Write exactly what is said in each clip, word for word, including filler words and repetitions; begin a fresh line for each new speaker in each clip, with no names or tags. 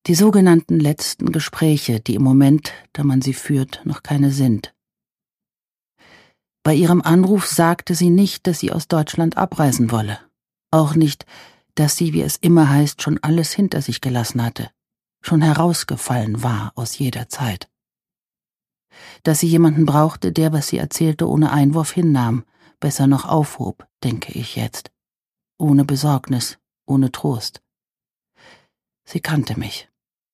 Die sogenannten letzten Gespräche, die im Moment, da man sie führt, noch keine sind. Bei ihrem Anruf sagte sie nicht, dass sie aus Deutschland abreisen wolle. Auch nicht, dass sie, wie es immer heißt, schon alles hinter sich gelassen hatte, schon herausgefallen war aus jeder Zeit. Dass sie jemanden brauchte, der, was sie erzählte, ohne Einwurf hinnahm, besser noch aufhob, denke ich jetzt. Ohne Besorgnis, ohne Trost. Sie kannte mich.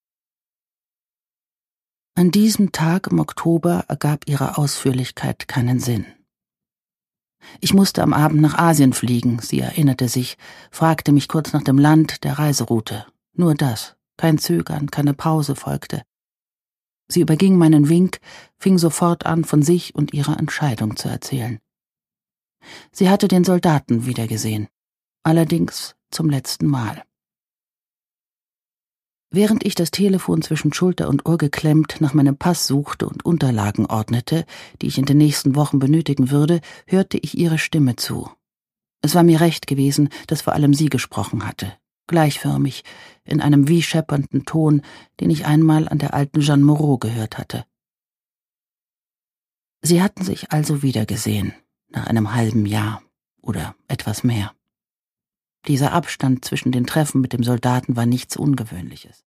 An diesem Tag im Oktober ergab ihre Ausführlichkeit keinen Sinn. Ich musste am Abend nach Asien fliegen, sie erinnerte sich, fragte mich kurz nach dem Land, der Reiseroute. Nur das, kein Zögern, keine Pause folgte. Sie überging meinen Wink, fing sofort an, von sich und ihrer Entscheidung zu erzählen. Sie hatte den Soldaten wiedergesehen, allerdings zum letzten Mal. Während ich das Telefon zwischen Schulter und Ohr geklemmt nach meinem Pass suchte und Unterlagen ordnete, die ich in den nächsten Wochen benötigen würde, hörte ich ihre Stimme zu. Es war mir recht gewesen, dass vor allem sie gesprochen hatte, gleichförmig, in einem wie scheppernden Ton, den ich einmal an der alten Jeanne Moreau gehört hatte. Sie hatten sich also wiedergesehen, nach einem halben Jahr oder etwas mehr. Dieser Abstand zwischen den Treffen mit dem Soldaten war nichts Ungewöhnliches.